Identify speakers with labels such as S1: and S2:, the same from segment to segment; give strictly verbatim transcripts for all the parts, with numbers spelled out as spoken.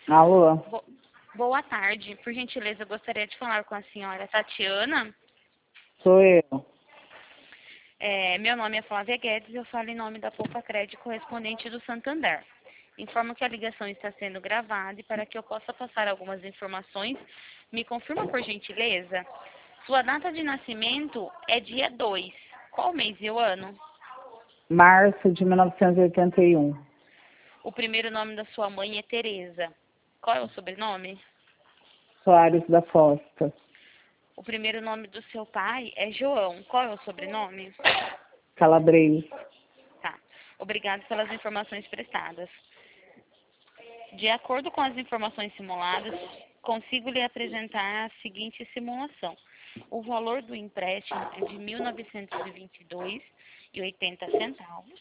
S1: Alô?
S2: Bo- Boa tarde. Por gentileza, eu gostaria de falar com a senhora Tatiana.
S1: Sou eu.
S2: É, meu nome é Flávia Guedes e eu falo em nome da Poupa Crédito correspondente do Santander. Informo que a ligação está sendo gravada e para que eu possa passar algumas informações, me confirma por gentileza. Sua data de nascimento é dia dois. Qual mês e o ano?
S1: Março de mil novecentos e oitenta e um.
S2: O primeiro nome da sua mãe é Tereza. Qual é o sobrenome?
S1: Soares da Costa.
S2: O primeiro nome do seu pai é João. Qual é o sobrenome?
S1: Calabres.
S2: Tá. Obrigado pelas informações prestadas. De acordo com as informações simuladas, consigo lhe apresentar a seguinte simulação. O valor do empréstimo é de mil novecentos e vinte e dois reais e oitenta centavos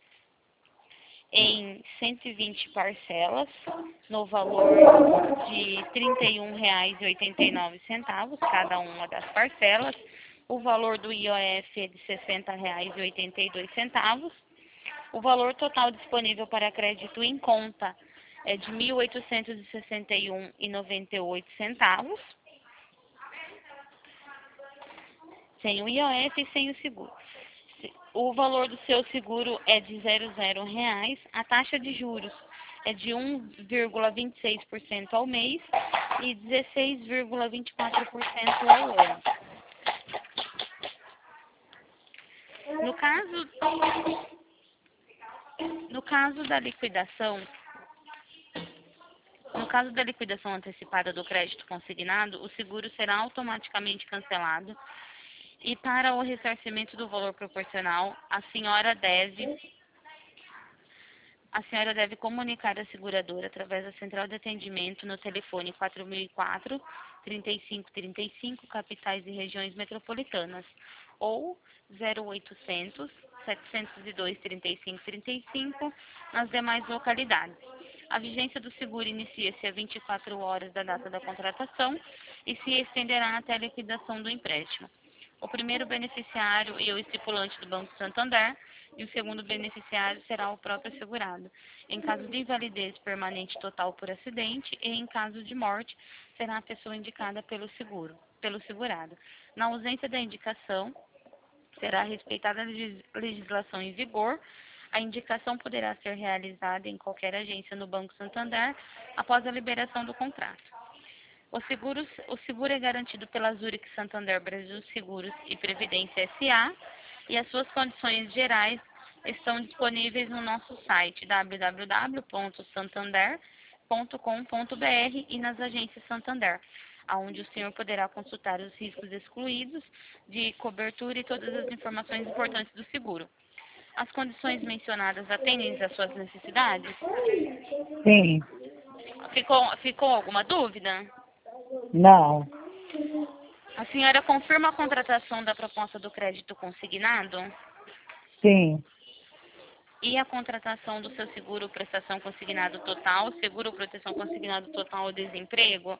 S2: em cento e vinte parcelas, no valor de trinta e um reais e oitenta e nove centavos cada uma das parcelas. O valor do I O F é de sessenta reais e oitenta e dois centavos. O valor total disponível para crédito em conta é de mil oitocentos e sessenta e um reais e noventa e oito centavos, sem o I O F e sem o seguro. O valor do seu seguro é de zero vírgula zero reais. A taxa de juros é de um vírgula vinte e seis por cento ao mês e dezesseis vírgula vinte e quatro por cento ao ano. No caso, no caso da liquidação, no caso da liquidação antecipada do crédito consignado, o seguro será automaticamente cancelado. E para o ressarcimento do valor proporcional, a senhora deve a senhora deve comunicar a seguradora através da central de atendimento no telefone quatro mil e quatro, trinta e cinco trinta e cinco, capitais e regiões metropolitanas, ou zero oitocentos, setecentos e dois, trinta e cinco trinta e cinco nas demais localidades. A vigência do seguro inicia-se a vinte e quatro horas da data da contratação e se estenderá até a liquidação do empréstimo. O primeiro beneficiário é o estipulante do Banco Santander e o segundo beneficiário será o próprio segurado. Em caso de invalidez permanente total por acidente e em caso de morte, será a pessoa indicada pelo seguro, pelo segurado. Na ausência da indicação, será respeitada a legislação em vigor. A indicação poderá ser realizada em qualquer agência no Banco Santander após a liberação do contrato. O seguro, o seguro é garantido pela Zurich Santander Brasil Seguros e Previdência S A e as suas condições gerais estão disponíveis no nosso site w w w ponto santander ponto com ponto b r e nas agências Santander, onde o senhor poderá consultar os riscos excluídos de cobertura e todas as informações importantes do seguro. As condições mencionadas atendem às suas necessidades?
S1: Sim.
S2: Ficou, ficou alguma dúvida?
S1: Não.
S2: A senhora confirma a contratação da proposta do crédito consignado?
S1: Sim.
S2: E a contratação do seu seguro prestação consignado total, seguro proteção consignado total ou desemprego?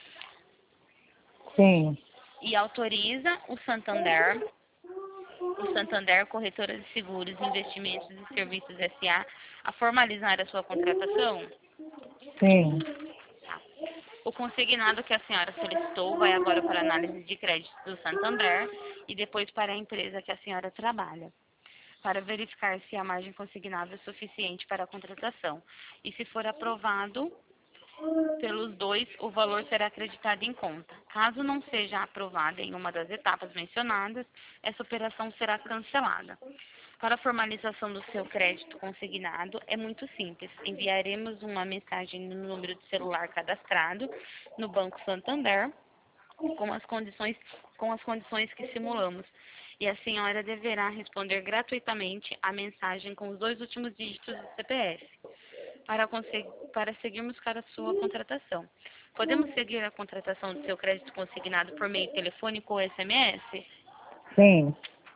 S1: Sim.
S2: E autoriza o Santander, o Santander Corretora de Seguros, Investimentos e Serviços S A a formalizar a sua contratação?
S1: Sim.
S2: O consignado que a senhora solicitou vai agora para a análise de crédito do Santander e depois para a empresa que a senhora trabalha, para verificar se a margem consignada é suficiente para a contratação. E se for aprovado pelos dois, o valor será acreditado em conta. Caso não seja aprovada em uma das etapas mencionadas, essa operação será cancelada. Para a formalização do seu crédito consignado, é muito simples. Enviaremos uma mensagem no número de celular cadastrado no Banco Santander com as condições, com as condições que simulamos. E a senhora deverá responder gratuitamente a mensagem com os dois últimos dígitos do C P F para, para seguirmos para a sua contratação. Podemos seguir a contratação do seu crédito consignado por meio telefônico ou S M S?
S1: Sim.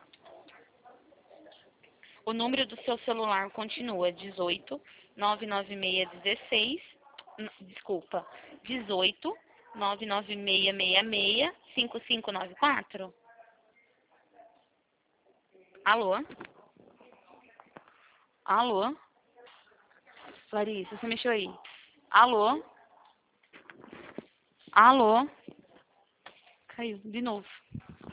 S2: O número do seu celular continua dezoito, nove nove seis dezesseis, desculpa, dezoito, nove nove seis seis seis, cinco cinco nove quatro? Alô? Alô? Larissa, você mexeu aí? Alô? Alô? Caiu, de novo.